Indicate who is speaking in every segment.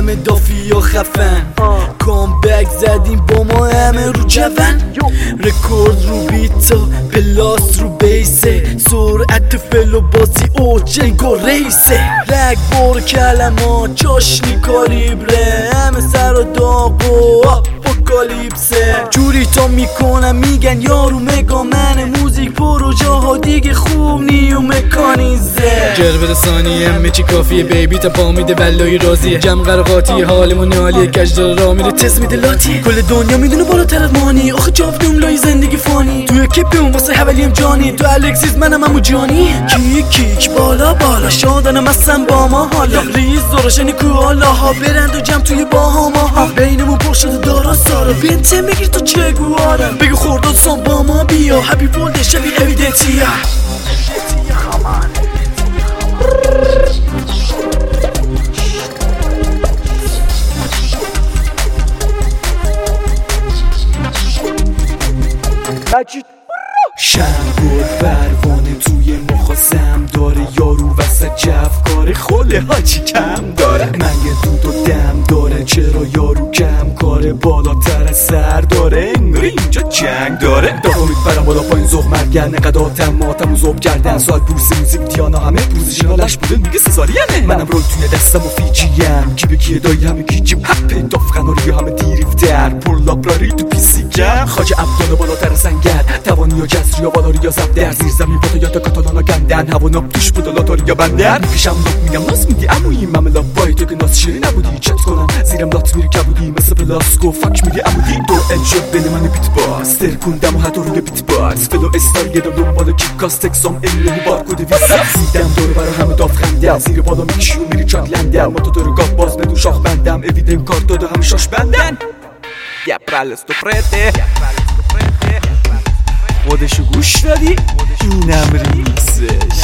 Speaker 1: همه دافی و خفن کامبک زدیم با ما همه رو جون رکورد رو بیتا پلاس رو بیسه سرعت فلو بازی او جنگ و ریسه رگ بار کلمات جاشنی کالیبره همه سر و داغ و اپوکالیپسه جوری تا میکنم میگن یارو مگا من موزیک پروژه ها دیگه خوب نی و مکانیزه
Speaker 2: جربه ثانی همه چی کافیه بیبی تا پا میده ولایی راضیه جمع قرقاتی حالمون عالیه کجدار را میره تست میده لاتی کل دنیا میدونه بالاتر از مانی آخه جاودون لای زندگی فانی توی کیپیم واسه حولیم جانی تو الکسیس منم همو جانی کیک بالا بالا شادنم اصلا با ما حالا ریز زورشنی کوالا ها برند و جمع توی باهاما ها بینمون پر شده دارا سارا بنته میگیر تو چگو آرم بگو خورداد سان با ما بیا هپی ولد شبی اویدنتیا
Speaker 1: شنگور پروانه توی مخاسم داره یارو وسط جفکاره خوله هاچی کم داره من یه دود و دم داره چرا یارو کم کاره بالاتر از سر داره انگاری اینجا جنگ داره داخلید برم بالا پایین زخ مرگن نقداتم ماتم و زوب کردن ساعت بورس موزیک دیانا همه پوزیشنالش بوده میگه سزاریانه منم رول توی دستم و فیجیم کی به کیه دایی همه گیجیم هپه دافغناری همه دیریفتر پر لابراری تو پیسیگم خاج عبدالله بالاتر سنگر توانی و جسری و بالاری یا زب در زیر زمین با تو یا تا کاتالانا گندن هوا ناب توش بود و لاتاری یا بندر میکشم لات میگم ناس میدی امویی مملا بای تو که ناس شیری نبودی چت کنم زیرم لات میری کبودی مثل پلاسکو فک میدی امودی دو انشد بین من بیت باس ترکوندم و حتی روی بیت باس فلو استار گدم دنبال کیک کاست اکسام اله بارکود ویزا زیدم دور برا همه داف خندم زیر بالا میکشی و میری چاک لندم موتو دارو گاف باز ندو شاخ بندم اویدن کارت داده همه شاش بندن یا پرالستو پرته خودشو گوش دادی؟ اینم ریکسش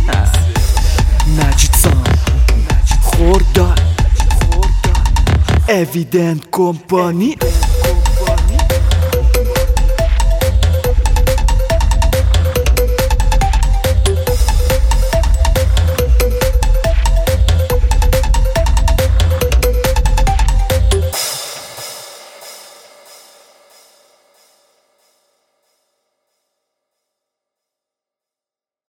Speaker 1: مجید سان خورداد اویدنت کمپانی